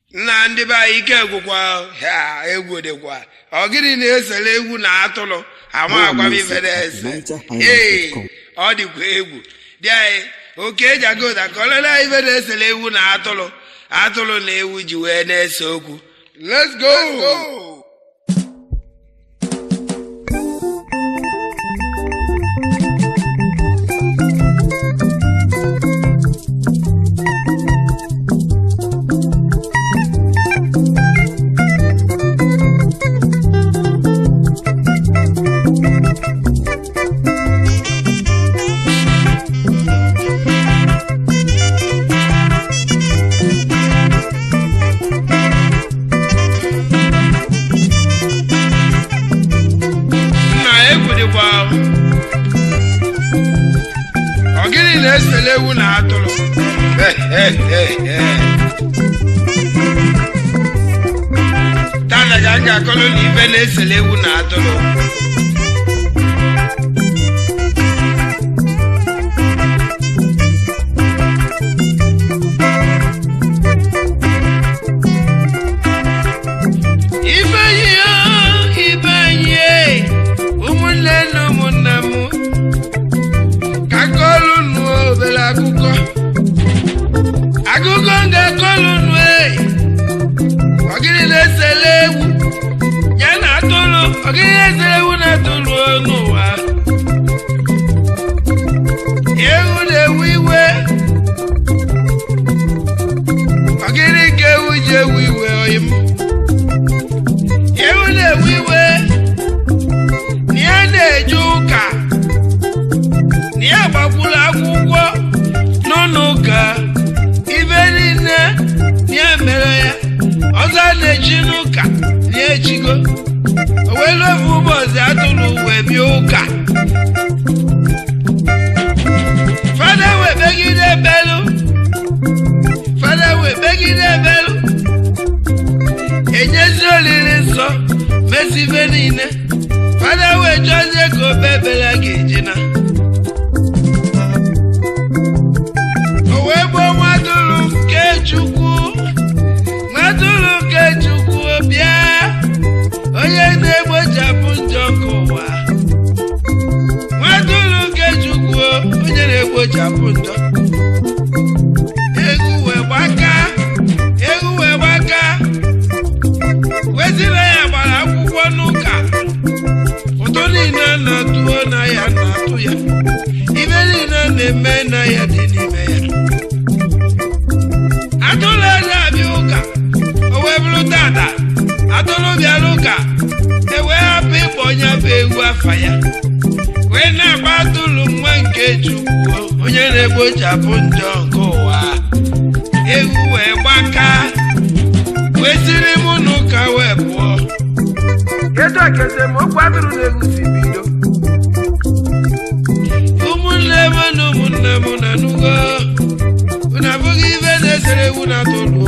na ndị be anyị ike gwụkwa ha egwu dịkwa ọgịrị na-esere egwu na atụrụ ama agwa m ife na-ese ọ dịkwa egwu dị anyị oke eji aga ụda ka ọ lele ife na-esere egwu na atụrụ na ewu ji wee na-ese okwu. Let's go! na-esele ewu na atụrụ tana ga aga akọlụ na ibe na-esele ewu na atụrụ Agugo nga kolunu ogiri na-esele ewu ya na atụrụ ogiri na-esele ewu na atụrụ n'ụwa ewu na-ewu iwe ogiri ka ewu ji ewu iwe oyim ewu na-ewu iwe na ya na-eje ụka na ya gbakwuru akwụkwọ n'ụlọ ụka ya mere ya ọzọ na-eji n'ụka na-ejigo owelu ofu ụbọchị atụrụ wee bịa ụka fada wee begide ebelu enyezi olili nsọ mesibe niile fada wee chọzie ka obebela ga-eji na Chukwu bịa onye na-egbochapụ njọ ụwa nwadụrụ nke Chukwu onye na-egbochapụ njọ egwu wee gbaka wezira ya gbara akwụkwọ n'ụka ụtụ niile na-atụo na ya na-atụ ya ibe niile na-eme na ya dị n'ime ya atụrụ na-abịa ụka tata atụrụ bịara ụka ewee hapụ ịkpọ onye bụ ewu afa ya wee na-agba atụrụ nwa nke Chukwu onye na-egbochapụ njọ nke ụwa ewu wee gbaka wee siri mụ n'ụka wee pụọ kedu ekete ma okwu atụrụ na-egwu si bido ụmụnne m na ụmụnne m na nugo unu abụghị ibe na-esere ewu na atụrụ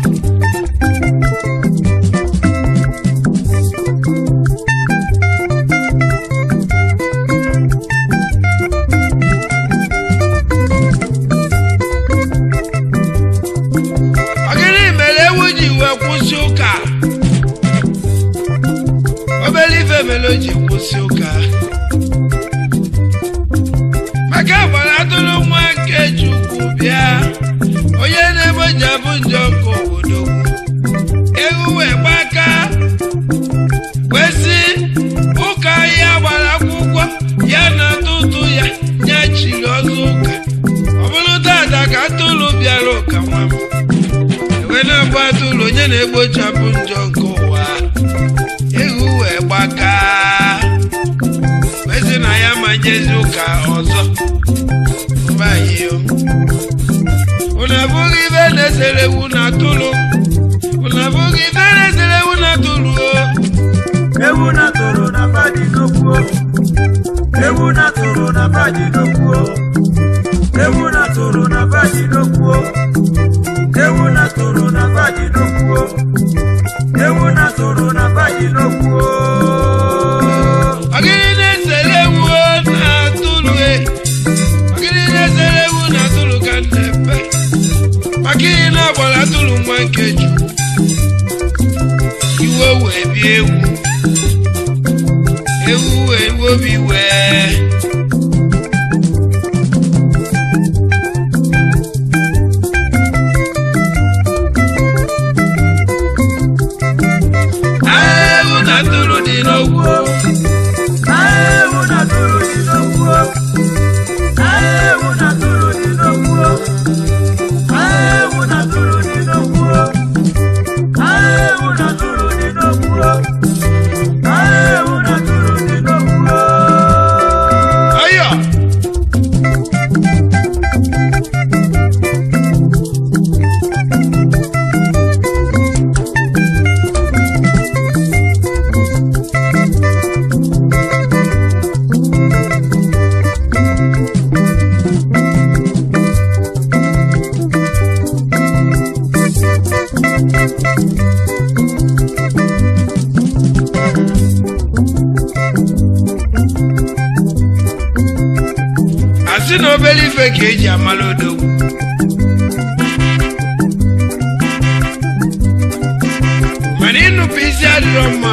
ji kwụsị ụka maka gbara atụrụ nwa nke Chukwu bịa onye na-egbochapụ njọ nke obodo ewu wee gbaka kwesị ụka ya gbara akwụkwọ ya na atụtụ ya nyachiri ọzọ ụka ọ bụrụ tata ka atụrụ bịara ụka nwa m ewe na-agba atụrụ onye na-egbochapụ njọ nke ụwa ewu wee gbaka wezi na ya ma jezi ụka ọzọ mbayo unu abụghị ibe na-esere ewu na atụrụ unu abụghị ibe na-esere ewu na atụrụ ewu na atụrụ na fadi n'okwu ewu na atụrụ na fadi n'okwu ewu na atụrụ na fadi n'okwu ewu na atụrụ na fadi n'okwu ewu na atụrụ na fadi n'okwu ogiri na-esere ewu na atụrụ ogiri na-esere ewu na atụrụ ka nnepe maka ihe na-agbara atụrụ nwa nke Chukwu iwe wee bie ewu wee obi wee ewu na tụrụ dị n'ogwu ewu na tụrụ dị n'ogwu ewu na tụrụ dị n'ogwu ewu na tụrụ dị n'ogwu ewu na tụrụ dị n'ogwu ewu na tụrụ dị n'ogwu ọyọ asị na obere ife ka eji amala odogwu mana ịnụpụ isi adịrọ mma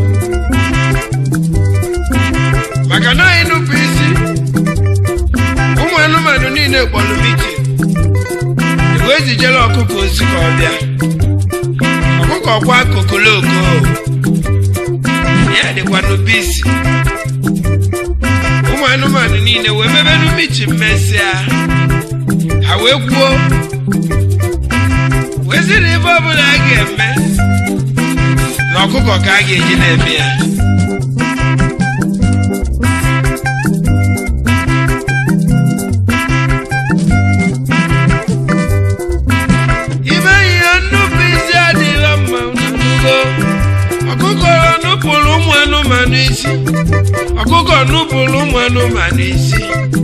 maka na ịnụpụ isi ụmụ anụmanụ niile kpọrọ miti igwe ezijere ọkụkọ ozi ka ọ bịa ọkụkọ kwa kokoloko ya dịkwa n'ubisi ụmụ anụmanụ niile wee mebe n'umichi mmesịa ha wee kwuo wee sị na ife ọbụla a ga-eme na ọkụkọ ka a ga-eji na-eme ya ime ihe nnupụ isi adịghị mma n'ugo ọkụkọ nupụrụ ụmụ anụmanụ isi ọkụkọ nupụrụ ụmụ anụmanụ isi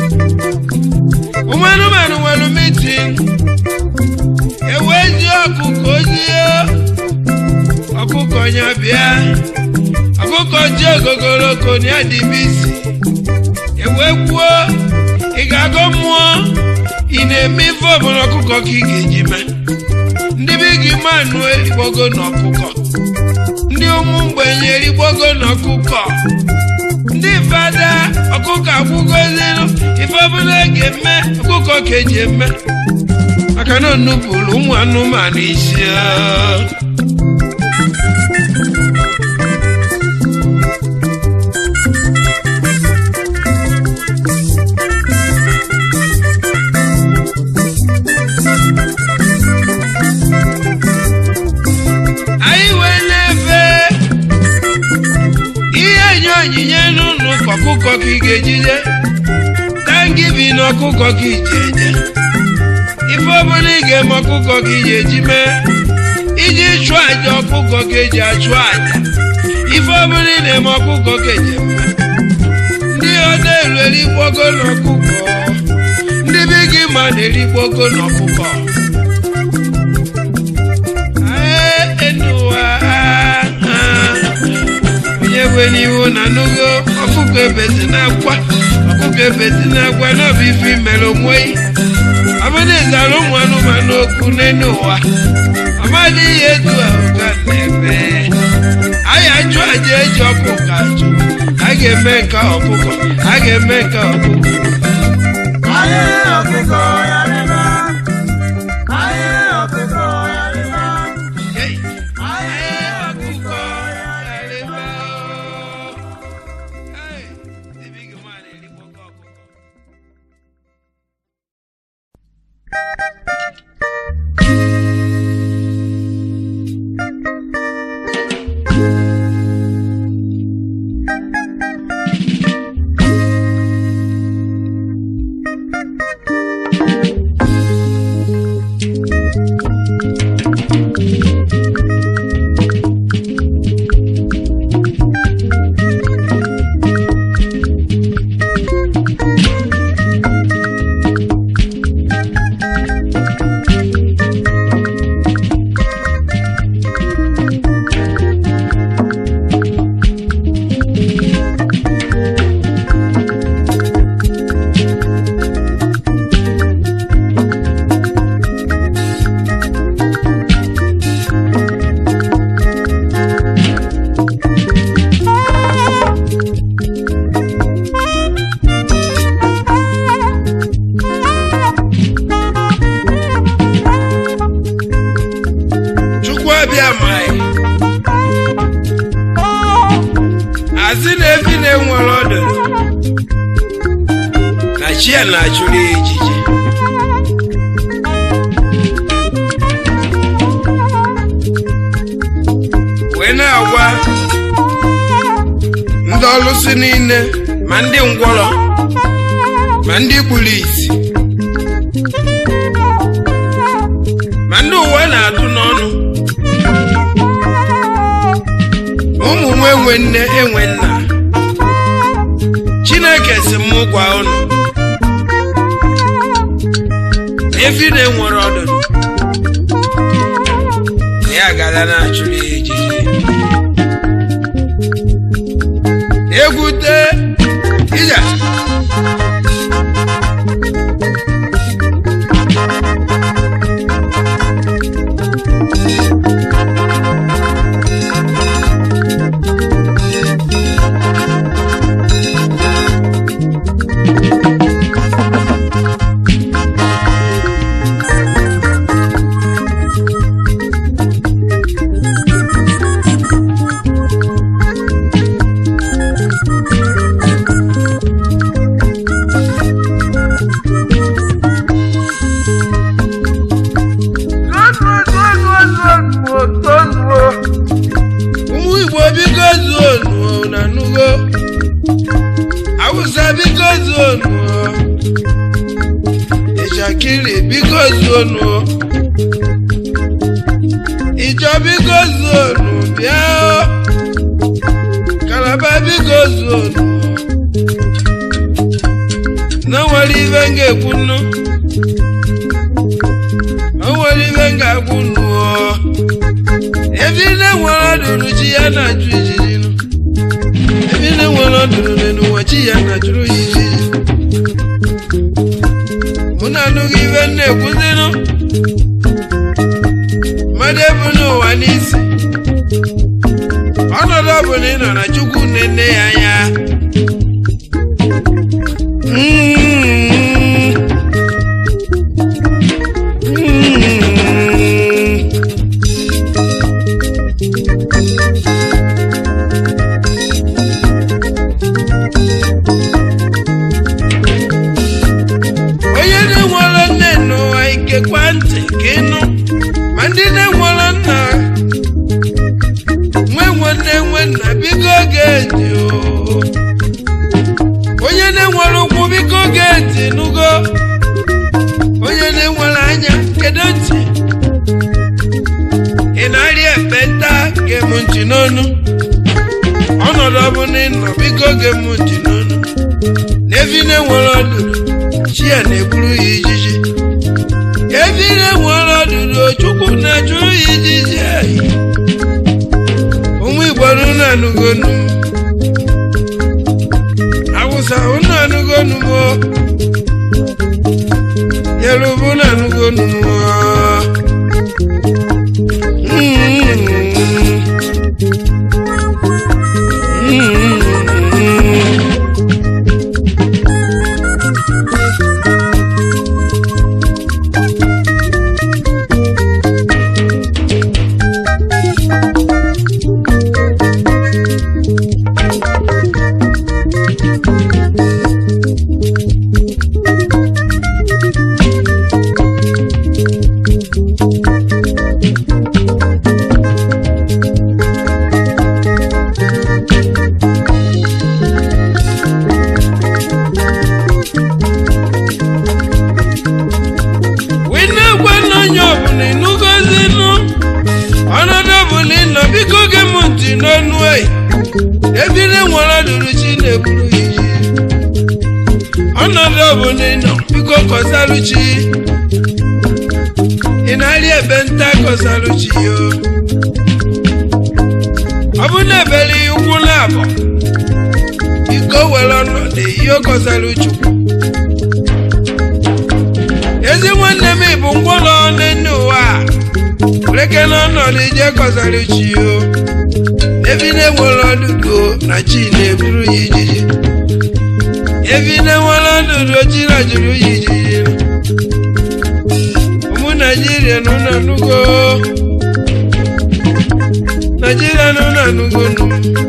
ụmụ anụmanụ nwere mitin ewee ji ọkụkọ ozie ọkụkọ ya bịa ọkụkọ ji ogogoroko na ya dị bisi ewee kwuo ị ga-agọ mmụọ ị na-eme ife ọbụla ọkụkọ ka ị ga-eji mee ndị be gị manụ erigbogo na ọkụkọ ndị ụmụ mgbenye erigbogo na ọkụkọ ndị fada ọkụkọ akwụgozinu ife ọbụla ga-eme ọkụkọ ka eji eme maka na nnupụrụ ụmụ anụmanụ isi anyị wee na-efe ihe enye onyinye n'ụlọ ọkụkọ ka ị ga-ejije tangibi na ọkụkọ ka iji eje ife ọbụla ị ga-eme ọkụkọ ka iji eji mee iji chụọ aja ọkụkọ ka eji achụ aja ife ọbụla ị na-eme ọkụkọ ka eji eme ndị ọda elu erigbogo na ọkụkọ ndị be gị ma na-erigbogo na ọkụkọ onye kwe n'ihu na n'ugo ọkụkọ ebezi na-akwa ọkụkọ ebezi na-akwa n'ọbụ ife imere onwe abụna ezara ụmụ anụmanụ okwu n'elu ụwa ọmadị ihe etu ahụ ga na-eme anyị achụ aja eji ọkụkọ achụ a ga-eme nke ọkụkọ a ga-eme nke ọkụkọ Thank you. bịa mai asị na efi na-enwere ọdụ na chi ya na-achụrụ ejiji wee na-agwa ndị ọlụsị niile ma ndị ngwọrọ ma ndị kpuru isi ma ndị ụwa na-atụ n'ọnụ ụmụ m enwe nne enwe nna Chineke si m gwa unu efi na-enwere ọdụdụ ya gara na-achụrụ ya ejiji egwute ije Ishakiri biko zonu Ijo biko zonu bia Kalaba biko zonu Na wali venge kunu Na wali venga kunu Evine wala dunu chia na jujinu Evine wala dunu wachia na jujinu Muna nugi vene kuzino Madebunu wanisi Onodobu nino na chuku nene yaya Kwante keno mandine wala na mwenna bigo geti onye ne wala ku bigo geti nugo onye ne wala anya kedonti inari ebenta ke muntinonu onodobu ni no bigo ge muntinonu nevine wala du chia ne buru ijiji Evine wala dudu chukwu na churu ijiji ayi Umu Igboru na nugonu Awusa una nugonu mo Yoruba na nugonu mo Evine wala duruchi ne buru iji Onodobu nino biko kosaluchi Inali ebenta kosaluchi yo Abune beli ukwu labo Iko welono de yo kosaluchi Ezi mwane mi bungolo nenuwa Leke nono lije kosaluchi yo Evine wala dudu na chi ne buru ijiji Evine wala dudu chi na juru ijiji Umu Nigeria nuna nugo Nigeria no na nugonu.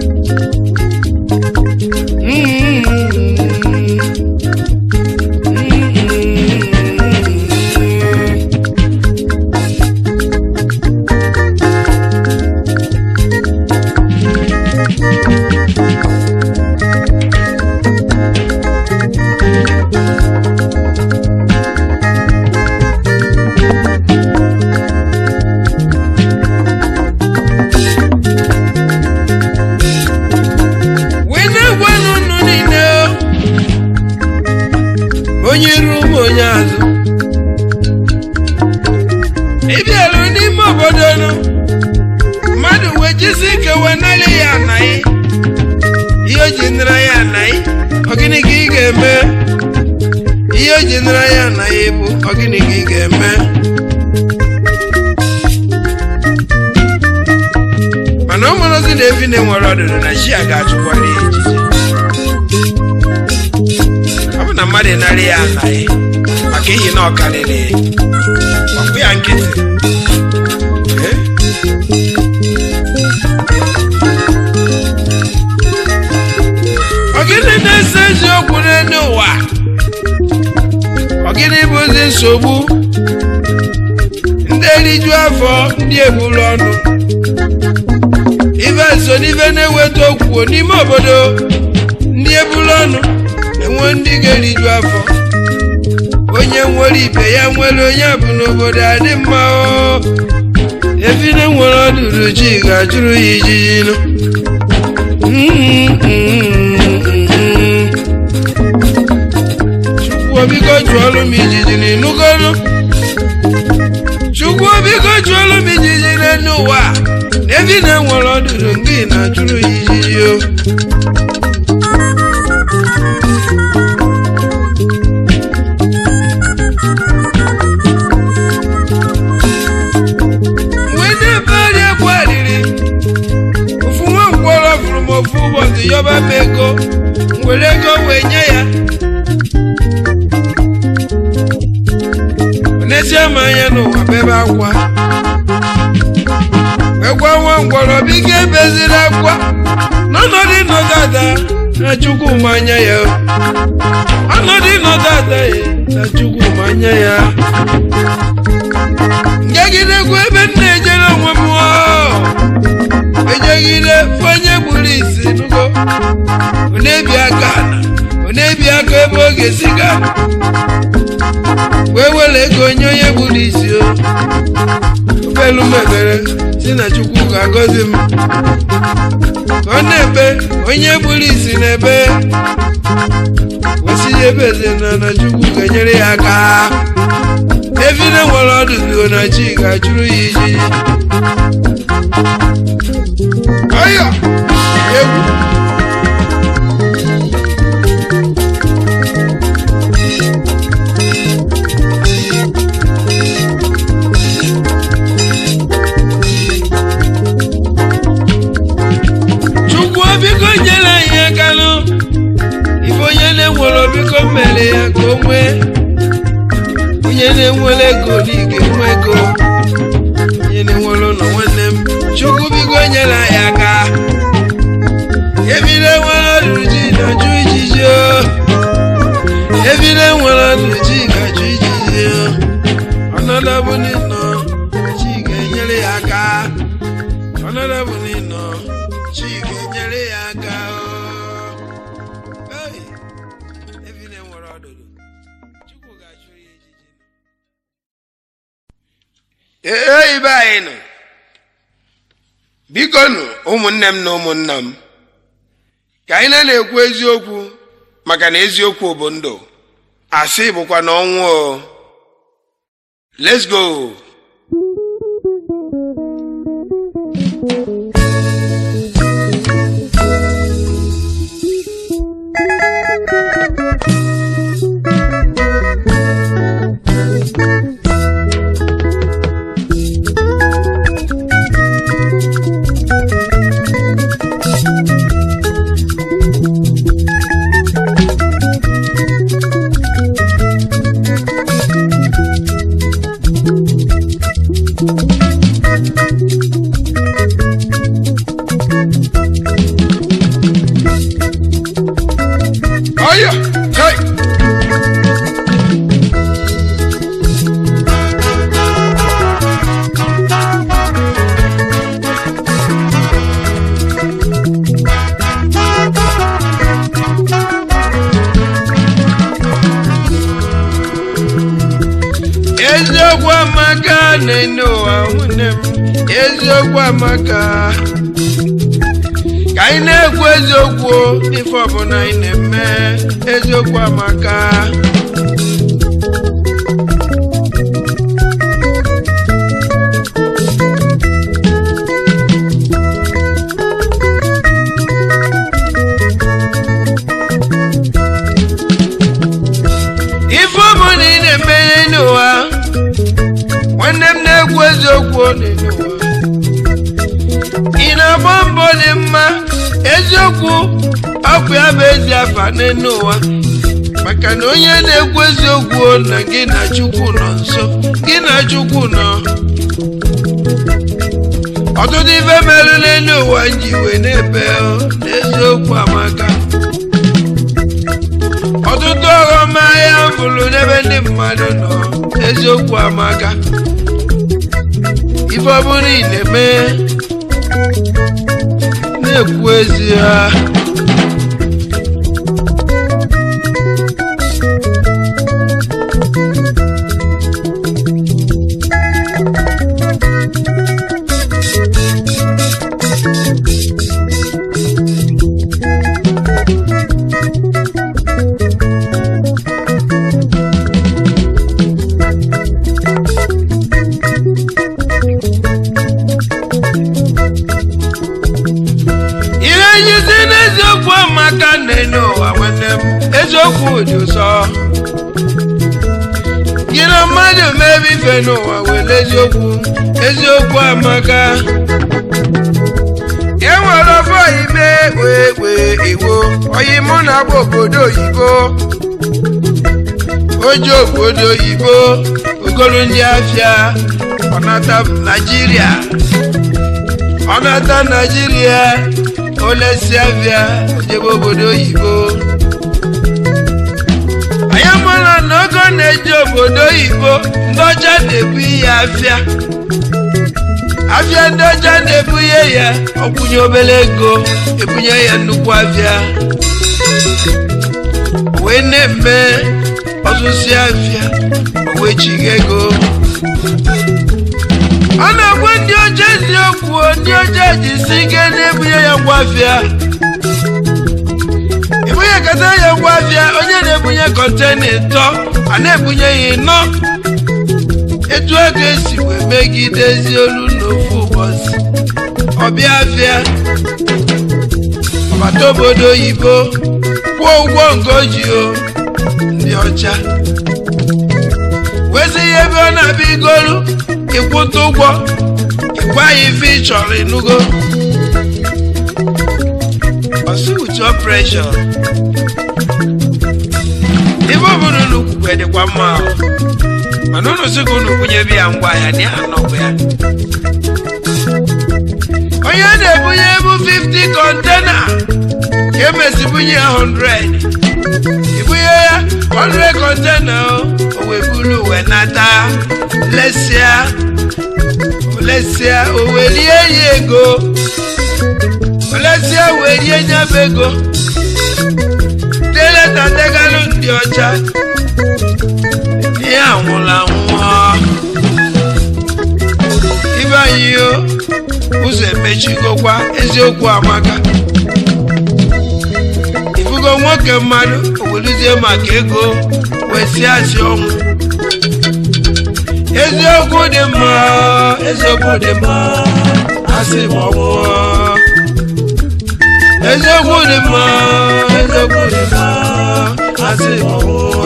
nsogbu ndị eriju afọ ndị ebulu ọnụ ife so n'ife na-eweta okwu n'ime obodo ndị ebulu ọnụ enwe ndị ga-eriju afọ onye nwere ibe ya nwere onye bụ n'obodo adị mma o efine nwere ọdụrụ chi ga-ajụrụ ya ijiji nụ Chukwu jụọlụ m ijiji n'ịnụgọnụ Chukwu biko jụọlụ m ijiji n'ụwa n'ebi na nwere ọdụrụ ngị na-ajụrụ ya ijiji o ụbọchị yọba m ego were ego wee nye ya n'ezie m anya n'ụwa bebe akwa ekwa nwa ngwọrọ biko ebeziri akwa n'ọnọdụ ịnọdada na Chukwu manya ya ọnọdụ ịnọdada na Chukwu manya ya ngegidekwa ebe m na-ejere onwe m ejegide onye gburu isi nugo onebi aka ebe oge siga wee were ego onye gburu isi o obelu mebere si na Chukwu ga-agọzi m ka ọ na-ebe onye gburu isi na-ebe wesi ebeze na Chukwu ga-enyere ya aka evine nwere ọdụdụ na chi ga-achụrụ ya ijiji Aya! Egwu! Chukwu biko nyere anyị aka nụ ife onye na-enwere biko mere ya ka o nwee onye na-enwere ego n'ige nwe ego onye na-enwere ụlọ nwanne m Chukwu biko nyere anyị aka ebile nwere ọdụji na-ajụ ijiji o ebile nwere ọdụji ga-ajụ ijiji o ọnọdụ bụ n'ịnọ chi ga-enyere ya aka ọnọdụ bụ n'ịnọ chi ga-enyere ya aka o ebile nwere ọdụdụ Chukwu ga-ajụ ya ijiji ibe anyị nọ biko nụ ụmụnne m na ụmụnna m ka anyị na-ekwu eziokwu maka na eziokwu bụ ndụ asị bụkwa na ọnwụ o let's go eziokwu amaka n'enu ụwa nwunne m eziokwu amaka ka anyị na-ekwu eziokwu ife ọbụla anyị na-eme eziokwu amaka ife ọbụla ị na-eme n'ụwa nwanne m na-ekwu eziokwu n'ụwa ị na-agba mbọ dị mma eziokwu ọkụ ya bụ ezi afa n'ụwa maka na onye na-ekwu eziokwu na gị na Chukwu nọ nso gị na Chukwu nọ ọtụtụ ife merụ n'ụwa nji wee na-ebe n'eziokwu amaka ọtụtụ ọghọm ahịa mbụrụ n'ebe ndị mmadụ nọ eziokwu amaka ife ọbụla ị na-eme na-ekwu ezi ha eziokwu amaka n'ụwa nwanne m eziokwu dị ụsọ gị na mmadụ mebe ife n'ụwa were eziokwu amaka enwere ọfọ ime wee iwo oyi mụ na agba obodo oyibo oji obodo oyibo ogolo ndị afịa ọnata Naịjirịa olesi afịa ojebe obodo oyibo anyị mara na ogo na-eji obodo oyibo ndị ọcha na-ebu ihe afịa ndị ọcha na-ebunye ya ọkwụnye obere ego ebunye ya nnukwu afịa wee na-eme ọzụzụ afịa wee chiga ego ọ na-agwa ndị ọcha eziokwu ndị ọcha jisi ike na-ebunye ya ngwa afịa ebunye kata ya ngwa afịa onye na-ebunye kọntena ịtọ a na-ebunye ya ịnọ etu ego esi wee megidezi olu n'ofu ụbọchị ọbịa afịa ọbata obodo oyibo kwụọ ụgwọ ngoji ndị ọcha wezi ihe ebe ọ na-abịa igolu ịkwụta ụgwọ ịgwa ya ife ị chọrọ ịnụgo ọsị uche ọpreshọn ife ọbụla unu kwukwe dịkwa mma mana unu sị ka unu kwunyebe ya ngwa ya na ya nọkwa ya onye na-ebunye ebu 50 kọntena ka emesibunye ya 100 ibunye ya 100 kọntena o wee buru wee nata olesia o welie ya ego olesia welie nyabụ ego teleta tegalụ ndị ọcha ihe anwụla nwụọ ibe anyị ụzọ emechigokwa eziokwu amaka ifugo nwoke mmadụ oweluzie maka ego wee si asị ọnwụ eziokwu dị mma asị m ọnwụọ eziokwu dị mma asị m ọnwụọ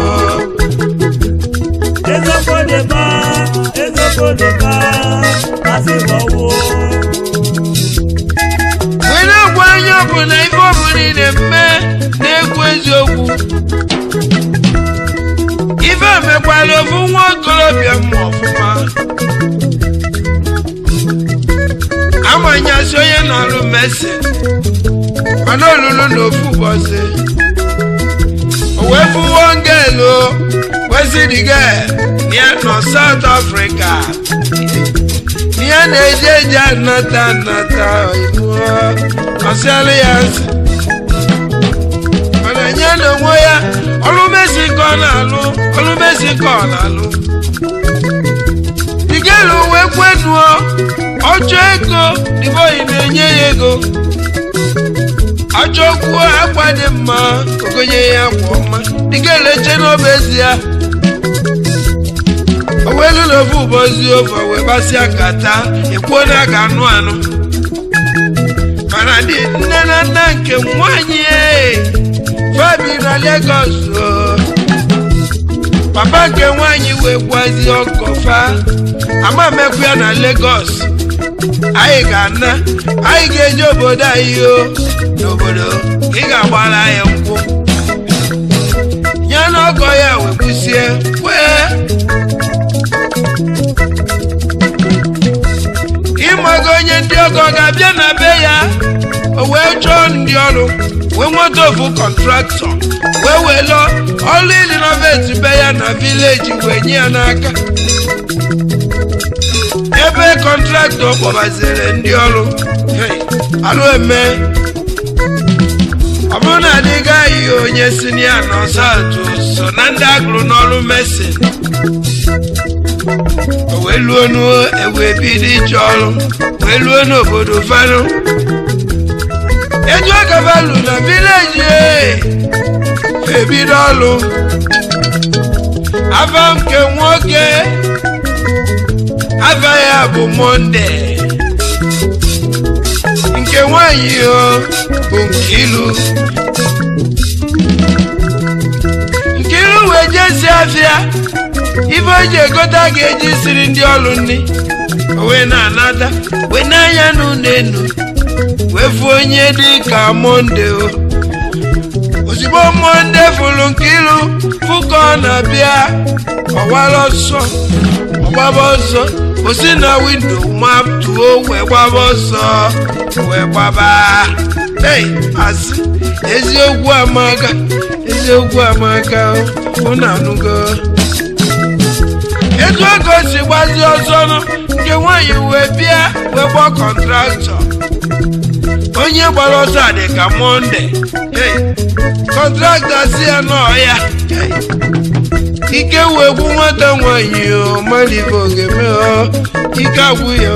wee na-agwa anya ọbụla ife ọbụla ị na-eme na-ekwu eziokwu ife mekwala ofu nwa okorobịa mma ọfụma amanyasị onye na-alụ mesi mana olulu n'ofu ụbọchị o wee fụwo ngelu wesidiga ya nọ South Africa ya na-eje eje anata ọsịalụ ya nsị mana nye na onwe ya ọlụ mesi ka ọ na-alụ elu wee kwenuo ọjọ ego dịbọ ị na-enye ya ego achọkwuo akwa dị mma ogonye ya akwa ọma dịka eleche n'obe ezi ya owelu n'ofu ụbọzi ofe wee gbasịa kata ekwuo na aga anụ mana dị nne na nna nke nwanyị fabi na Lagos papa nke nwanyị wee gwazi ọkọfa ama mekwu ya na Lagos anyị ga-ana anyị ga-eji obodo anyị n'obodo ị ga-agbara anyị nkwụ ya na ọgọ ya wee kwụsie ịmaga onye ndị ọgọ ga-abịa na be ya o wee chọọ ndị ọrụ wee nweta ofu kọntraktọ wee welo ọrụ ilinoveti be ya na vileji wee nye ya n'aka ebe kọntraktọ kpọbaziri ndị ọrụ alụ eme ọ bụrụ na adịghị anyị onye sinia n'ọzọ atụ so na ndị agụrụ n'ọrụ mesin wee luo n'ewe bido ịchọ ọrụ wee luo n'obodo fanụ eju agabalu na vileji ebido ọrụ afa nke nwoke afa ya bụ Monde nke nwanyị bụ Nkiru wee jesi afịa ife o ji egota ga-eji siri ndị ọrụ nri wee na-anata wee n'anya n'ụlọ enu wee fụ onye dị ka Monde ozugbo Monde fụrụ Nkiru fụ ka ọ na-abịa ọwara ọsọ ọgbaba ọsọ osi na windo mapụtuo wee gbaba ọsọ wee gbaba asị eziokwu amaka ụnụ anụgo etu ego si gbazi ọzọ nke nwanyị wee bịa wee gbaa kọntraktọ onye gbara ọsọ dị ka Monde kọntraktọ si ya n'ọhịa ike wee gwu nwata nwanyị malive ogeme ike agwụ ya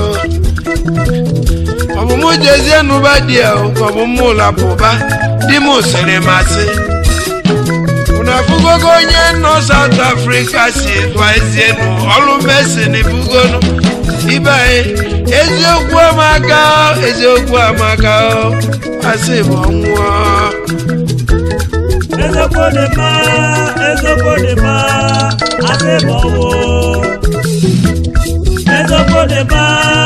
ọbụmụ jezie n'ụba di ya ọbụmụ lapụba di m sịrị masị unu afụgogo onye nọ South Africa si dụazie n'ọrụ mesin bugonu ibe anyị eziokwu amaka asị bụ ọnwụọ ezokwo dị mma asị bụ ọnwụ ezokwo dị mma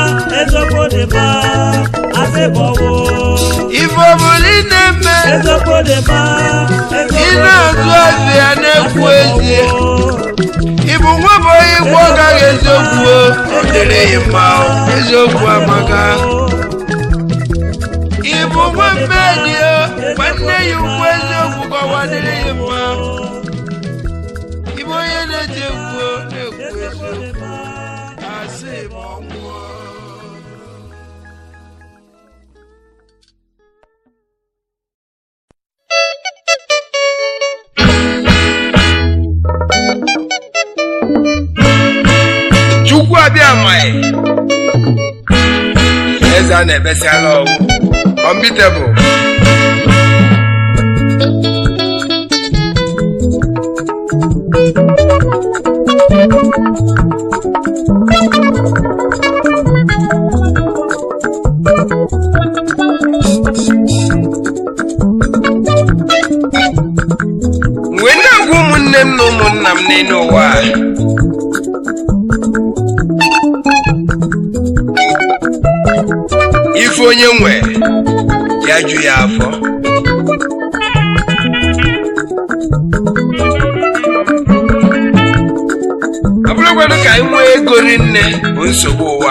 asị bụ ọnwụ ife ọbụla ị na-eme ezokwo dị mma ị na-azụ azụ ya na-ekwu ezie ịbụ nwa bụ onye Igbo gaghị eziokwu ọ dịrị ya mma eziokwu amaka ịbụ nwa mmedi nwanne ya ukwu eziokwu ka ọwa dịrị ya mma ịbụ onye na-eji ekwu na-ekwu eziokwu asị ma ọ nwụọ Chukwu abịa amaghị eze a na-ebesiala ọgwụ unbeatable mgbe na-agwa ụmụnne m na ụmụnna m n'elu ụwa ife onye nwe ya ju ya afọ ọ bụrụkwanụ ka anyị nwee ego rinne bụ nsogbu ụwa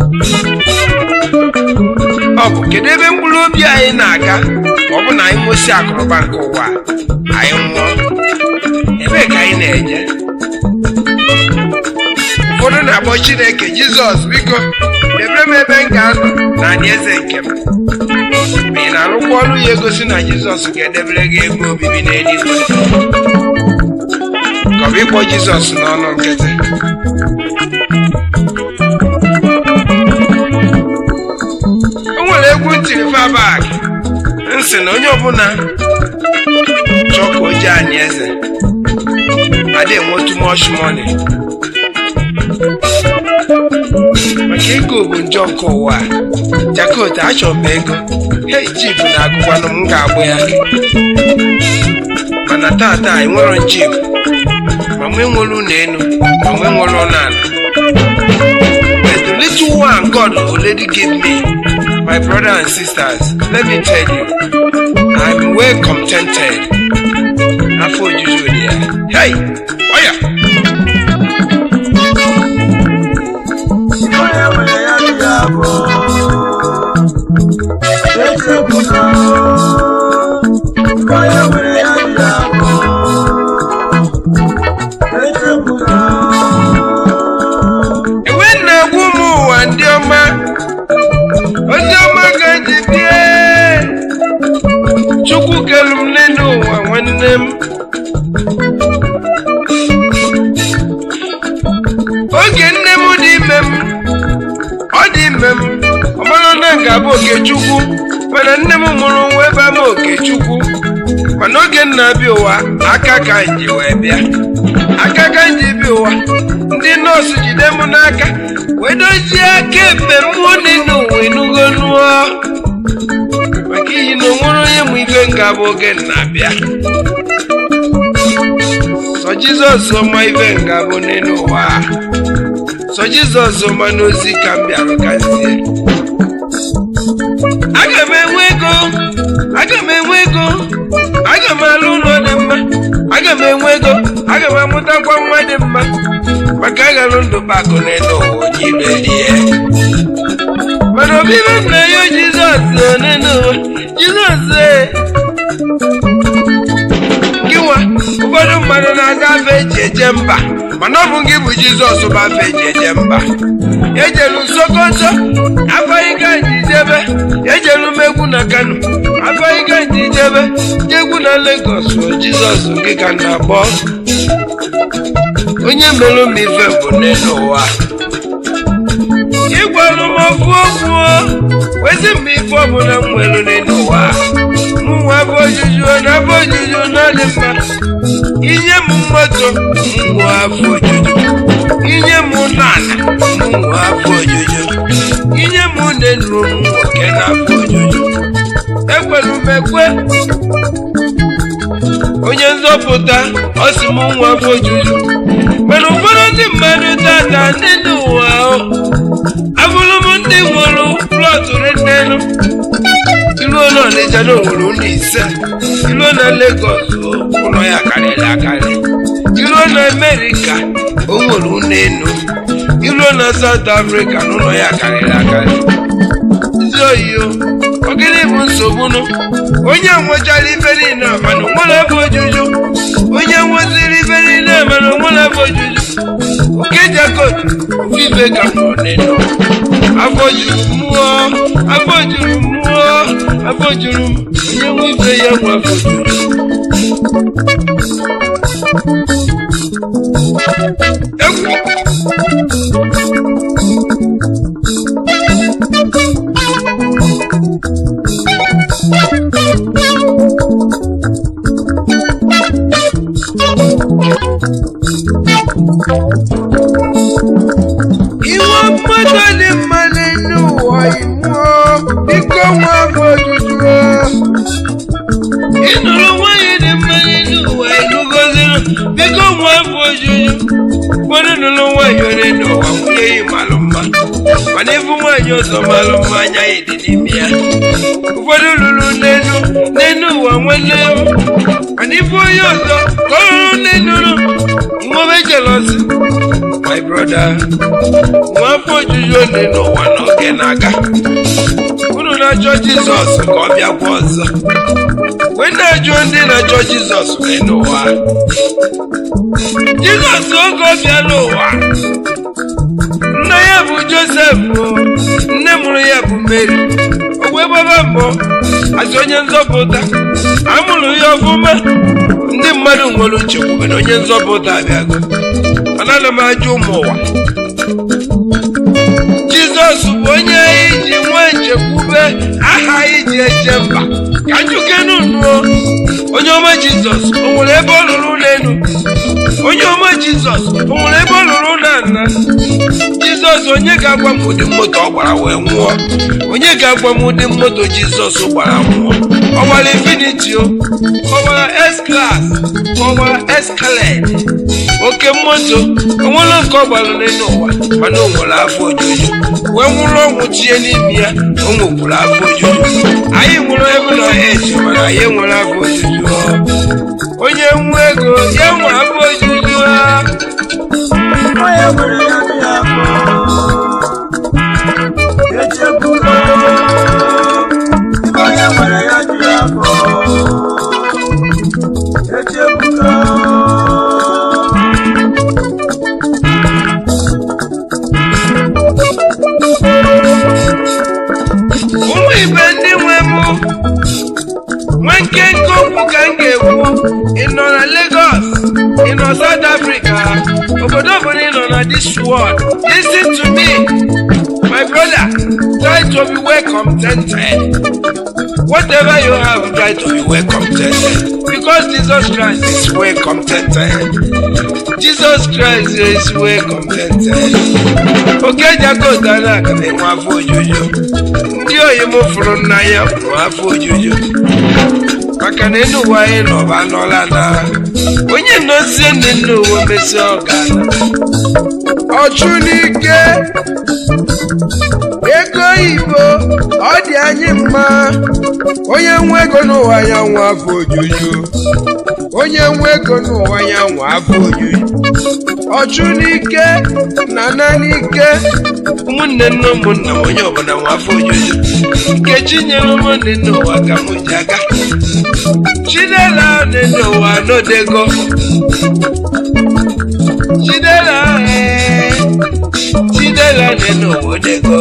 ọ bụ kedu ebe mkpụrụ obi anyị na-aga ma ọ bụ na anyị nwụsị akụrụba nke ụwa anyị nwụọ ebe ka anyị na-eje ụfọdụ na-akpọ Chineke Jizọs biko debere m ebe m ga-anọ na alaeze nke m ma ị na-arụkwa ọrụ ya egosi na Jizọs ga-edebere gị ebe obibi n'eluigwe ka ọ bụ ịkpọ Jizọs n'ọnụ nkịtị egwu ntiri fabak nsị na onye ọbụla chọọ ka o ji anyị eze adị enwe too much money maka ego bụ njọ nke ụwa Jakot achọrọ m ego hei jip na-agụkwanụ m ga-agbụ ya mana tata enwero jip ma nwe nwere ụlọ elu ma nwe nwere ụlọ ala. But the little one God already gave me, my brothers and sisters, let me tell you, I'm well contented. Afọ ojuju dị ya. Hey! Oya! Chukwu kelu m n'elu ụwa nwanne m oge nne m dị ime m ọ dị ime m ọ mara na nga bụ Okechukwu mana nne m mụrụ nwa ebe ama Okechukwu mana oge nna bịa ụwa aka ka nji wee bịa aka ka nji bịa ụwa ndị nọọsụ jide m n'aka wee dozie aka ebe mmụọ n'elu ụwa enugo nụọ maka iyi na onwere onye mụ ife nga bụ oge na-abịa sọ Jizọs ọma ife nga bụ n'elu ụwa sọ Jizọs ọma n'ozi ka m bịara gazie. Aga m enwe ego aga m alụ ụlọ dị mma aga m enwe ego aga m amụtakwa nwa dị mma maka aghalụ ndụ bakụ n'elu ụwa onye ibe rie mana obibi nna ya Jizọs n'elu ụwa Jizọs gịnwa ụfọdụ mmadụ na-aga afọ eji eje mba mana ọ bụ gị bụ Jizọs bụ afọ eji eje mba ejelu Sokoto afọ ịga njidebe ejelu megwu na Kano afọ ịga njidebe jegwu na Lagos Jizọs gị ka na-akpọ onye mere m ife bụ n'elu ụwa ịgwalụ m ofu okwu wezi m ife ọbụla m nwere n'elu ụwa mụnwa afọ ojuju na afọ ojuju na dị mma inye m mmoto mụnwa afọ ojuju inye m n'ala mụnwa afọ ojuju inye m n'elu m nwoke na afọ ojuju ekwelu m ekwe onye nzọpụta ọ sị m nwa afọ ojuju mana ụfọdụ ndị mmadụ tata n'elu ụwa abụrụ m ndị nwụrụ plọtụ n'elu iluo na Ọnịcha na onwere ụlọ ise iluo na Lagos ụlọ ya karịrị akarị iluo na Amerịka o nwere ụlọ elu iluo na South Africa na ụlọ ya karịrị akarị ndị oyiyo ogene bụ nsogbu nụ onye nwechara ife niile mana onwere afọ ojuju onye nweziri ife niile mana onwere afọ ojuju oke Jakot ofufe ka nọ n'elu afọ juru mmụọ afọ juru mmụọ afọ juru m onye nwe ife ya nwe afọ juru egwu iwe mmadụ dị mma n'elu ụwa iwuo biko nwa afọ ojuju ịnụrụ nwanyị dị mma n'elu ụwa ịnụgoziri biko nwa afọ ojuju ụfọdụ nụrụ nwanyị onye n'ụwa nwunye yi malụ mma mana ịbụ nwanyị ọzọ malụ mma anya ya dị n'ime ya ụfọdụ lụrụ n'elu ụwa nwanne m mana ịbụ onye ọzọ ka ọ lụrụ n'elu inwebe jealousy my brother nwa afọ ojuju onye n'ụwa n'oge na-aga unu na-achọ Jizọs ka ọ bịakwa ọzọ wee na-ajụ ndị na-achọ Jizọs n'ụwa Jizọs oge ọ bịa n'ụwa nna ya bụ Josef nne mụrụ ya bụ Mary o wee gbaba mbọ asị onye nzọpụta amụrụ ya ọfụma ndị mmadụ nwere nchekwube na onye nzọpụta abịago mana ana m ajụ ụmụ ụwa Jizọs bụ onye anyị ji nwee nchekwube aha Disemba ka njukenu nuo onye ọma Jizọs o nwere ebe ọ lụrụ n'elu onye ọma Jizọs o nwere ebe ọ lụrụ n'ala Jizọs onye ga-agwa m ụdị moto ọ gbara wee nwụọ onye ga-agwa m ụdị moto Jizọs gbara nwụọ ọ gbara Infinity ọ gbara S-Class ọ gbara Escalade oke moto onwere nke ọ gbara n'elu ụwa mana o nwere afọ ojuju wee nwụrụ ọnwụ tie n'ime ya o nwekwuru afọ ojuju anyị nwụrụ ebe na eji mana anyị nwere afọ ojuju onye nwe ego ya nwe afọ ojuju ha onye nwere ya dị afọ echebugo onye nwere ya dị afọ echebugo ụmụ ibe ndị nwe mụ nwe nkenke okwu ka m ga-ekwu ị nọ na Lagos ị nọ South Africa obodo ọbụla ị nọ na this world listen to me my brother try to be well contented whatever you have try to be well contented because Jesus Christ is well contented Jesus Christ is well contented oke jagoda na aka na-enwe afọ ojuju ndị oyi m fụrụ n'anya bụ afọ ojuju maka na enu ụwa anyị nọba nọla na onye nọzie ndị nne uwe mesi ọgana ọchụ n'ike ego Igbo ọ dị anyị mma onye nwe ego n'ụwa ya nwe afọ ojuju onye nwe ego n'ụwa ya nwe afọ ojuju ọchụ n'ike na n'ike ụmụnne nne ụmụnna m onye ọbụla nwe afọ ojuju Nkechi nyere ụmụnne n'ụwa ka m ji aga Chidera n'ụwa n'odego Chidera n'ụwa odego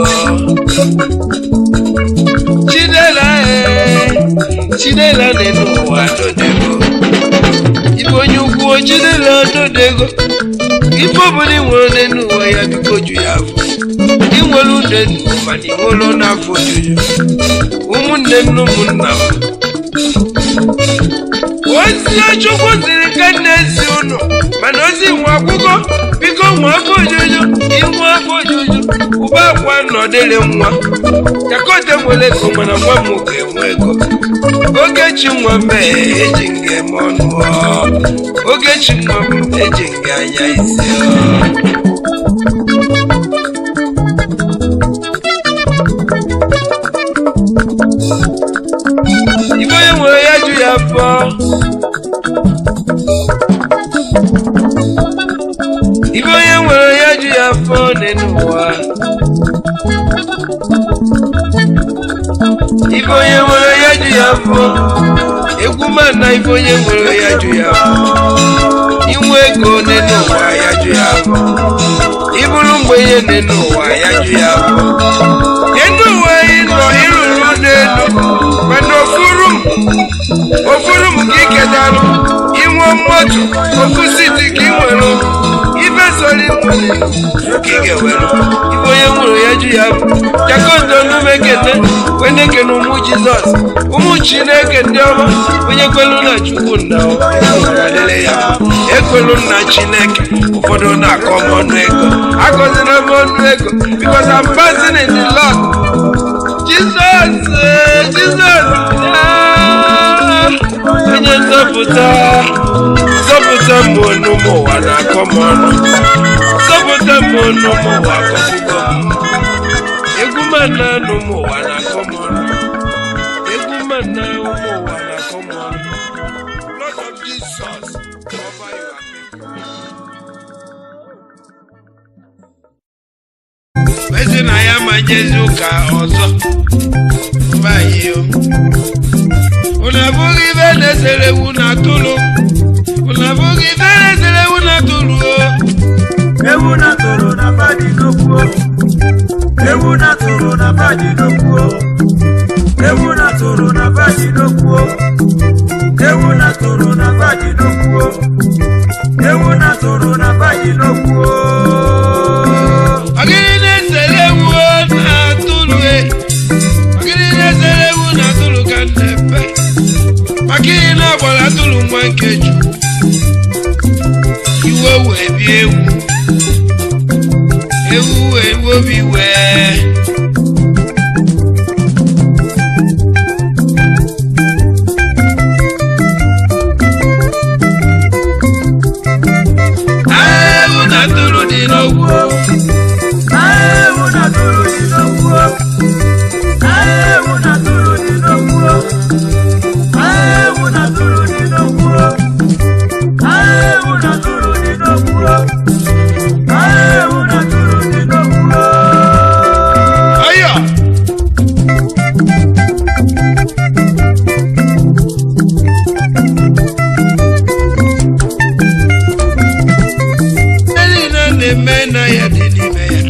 Chidera n'ụwa n'odego ibe onye ukwu Chidera n'odego ife ọbụla inwere n'ụwa ya biko ju ya afọ inwere ude mana inwere n'afọ ojuju ụmụnne nne ụmụnna m ozi Chukwu siri nke n'ezi ụnụ mana ozi nwe akwụkwọ biko nwe afọ ojuju inwe afọ ojuju ụba akwa nọdịrị nwa Yakote nwere ego mana nwa m ga-enwe ego Ogechi nwa m eji nga eme ọnụ Ogechi nwa m eji nga anya isi ibe onye nwere ya ju ya afọ ibe onye nwere ya ju ya afọ n'ụwa ibe onye nwere ya ju ya afọ egwu mana ibe onye nwere ya ju ya afọ inwe ego n'ụwa ya ju ya afọ iburu mgbenye n'ụwa ya ju ya afọ n'ụwa ịnọ ịrụrụ n'elu mana ofuru m ka ikedarụ inwe mmadụ ofu siti ka ị nwere ife sori nwere ka ị ga-ewere ibe onye nwere ya ju ya afọ Yakote onumekete wenekene ụmụ Jizọs ụmụ Chineke ndị ọma onye kwelu na Chukwu nna ọlele ya ekwelu nna Chineke ụfọdụ na-akọ m ọnụ ego akọzina m ọnụ ego because I'm passing in the Lord Jesus onye nzọpụta m ọnụ m ụwa na-akọ m ọnụ zọpụta m ọnụ m ụwa akọpụgo m egwu mana anụ m ụwa na-akọ m ọnụ egwu mana ụmụ ụwa na-akọ m ọnụ Lord of Jesus cover your people ezi na ya ma jezi ụka ọzọ mbayo unu abụghị ibe na-esere ewu na atụrụ unu abụghị ibe na-esere ewu na atụrụ ewu na atụrụ na fadi n'okwu ewu na atụrụ na fadi n'okwu ewu na atụrụ na fadi n'okwu ewu na atụrụ na fadi n'okwu ewu na atụrụ na fadi n'okwu Ogiri na-esere ewu na atụrụ ogiri na-esere ewu na atụrụ ka maka ihe na ọgbara atụrụ nwa nke Chukwu iwe wee bie ewu wee obi wee ewu na atụrụ dị n'ogwu ewu na atụrụ dị n'ogwu ewu na atụrụ dị n'ogwu ewu na atụrụ dị n'ogwu ewu na atụrụ dị n'ogwu ewu na atụrụ dị n'ogwu ayo na-eme na ya dị n'ime ya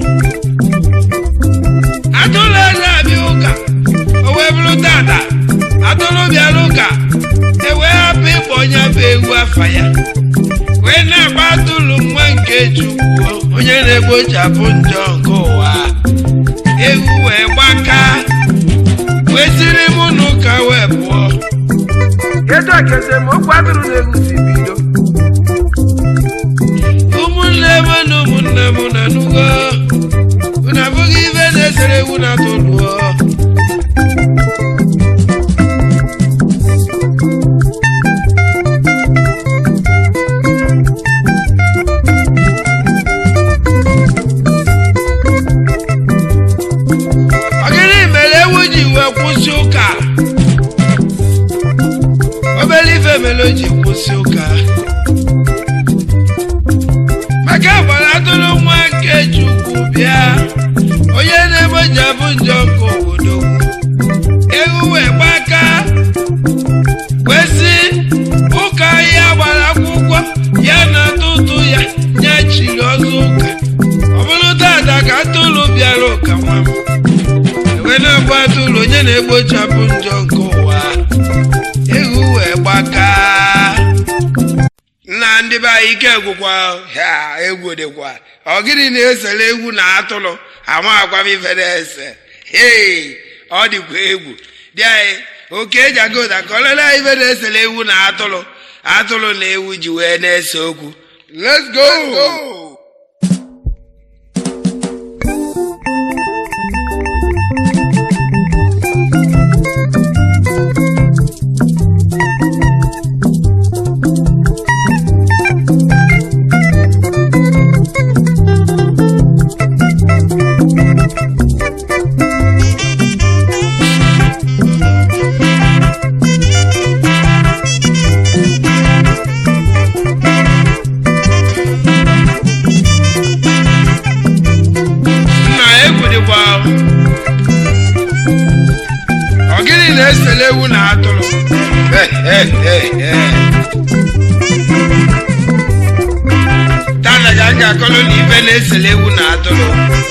atụrụ na-abịa ụka o wee bụrụ tata atụrụ bịara ụka e wee hapụ ịkpọ onye bụ ewu afa ya wee na-agba atụrụ nwa nke Chukwu onye na-egbochapụ njọ nke ụwa ewu wee gbaka wee siri mụ n'ụka wee pụọ kedu ka esemokwu atụrụ na ewu si bido ụmụnne m na ụmụnne m na nugo unu abụghị ife na-esere ewu na atụrụ ọgịnị mere ewu ji wee kwụsị ụka obere ife mere o ji kwụsị ụka maka agbara atụrụ nwa nke Chukwu bịa onye na-egbochapụ njọ nke obodo ewu wee gbaka wee sị ụka ya gbara akwụkwọ ya na atụtụ ya nyechiri ọzọ ụka ọ bụrụ tata ka atụrụ bịara ụka nwa m ewe na-agba atụrụ onye na-egbochapụ njọ nke ụwa ewu wee gbaka nna ndị be anyị ike gwụkwa ha egwu dịkwa ọ gịnị na-esere egwu na atụrụ ama agwa m ife na-ese ee ọ dịkwa egwu dị anyị oke eji aga ụda ka ọ lele anyị ife na-esere egwu na atụrụ na ewu ji wee na-ese okwu. Let's go! Ogini na-esele ewu na atụrụ tana ga akọlụ na ibe na-esele ewu na atụrụ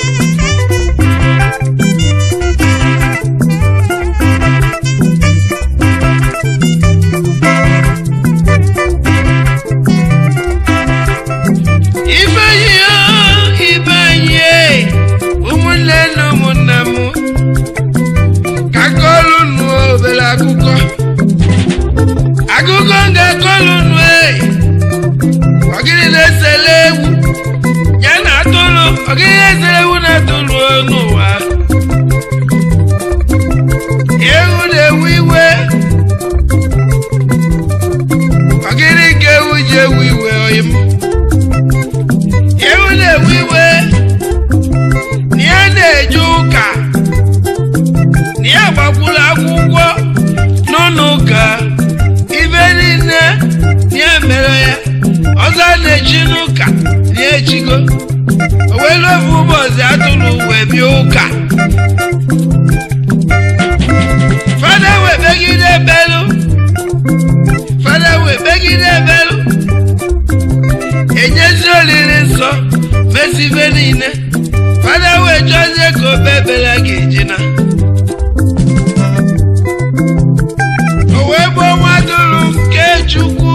ibe anyị ụmụnne na ụmụnna m obere akụkọ ga-akọlụ nụ ọgịnị na-esele ewu ya na atụrụ ọgịnị na-esele ewu na atụrụ n'ụwa ewu na-ewu iwe ọgịnị ka ewu ji ewu iwe oyim ewu na-ewu iwe na ya na-eje ụka na ya gbakwuru akwụkwọ n'ụlọ ụka ibe niile ya mere ya ọzọ na-echi n'ụka na echigo o wee ofu ụbọchị atụrụ wee bịa ụka fada wee begide ebelu enyezi olili nsọ mesi ibe niile fada wee chọzie ka obe ebele ga-eji na nwadụrụ nke Chukwu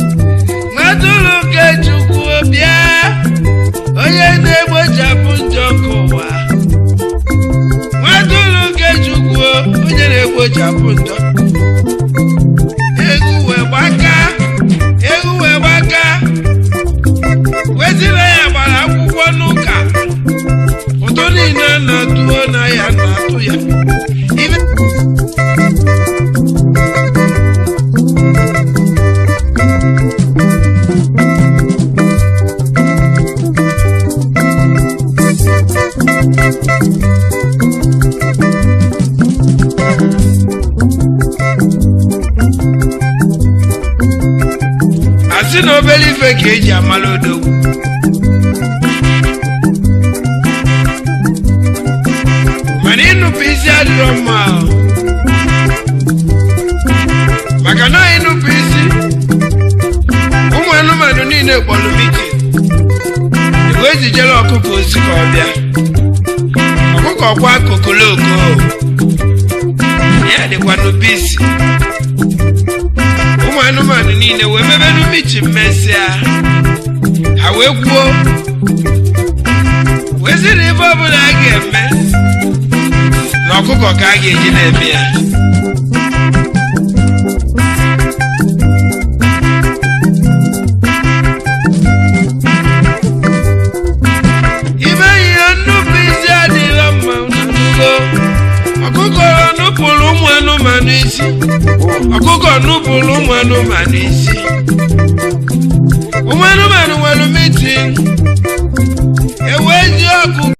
bịa onye na-egbochapụ njọ nke ụwa nwadụrụ nke Chukwu onye na-egbochapụ njọ egwu obere ife ka eji amala odogwu mana ịnụpụ isi adịrọ mma maka na ịnụpụ isi ụmụ anụmanụ niile kpọrọ mitin igwe ejijere ọkụkọ ozi ka ọ bịa ọkụkọ kwa kokoloko ya dịkwa n'ubi isi ụmụ anụmanụ niile wee mebe n'umichi mmesịa ha wee kwuo wee sị na ife ọbụla a ga-eme na ọkụkọ ka a ga-eji na-eme ya ọkụkọ nupụrụ ụmụ anụmanụ isi ụmụ anụmanụ nwere mitin ewee ji ọkụ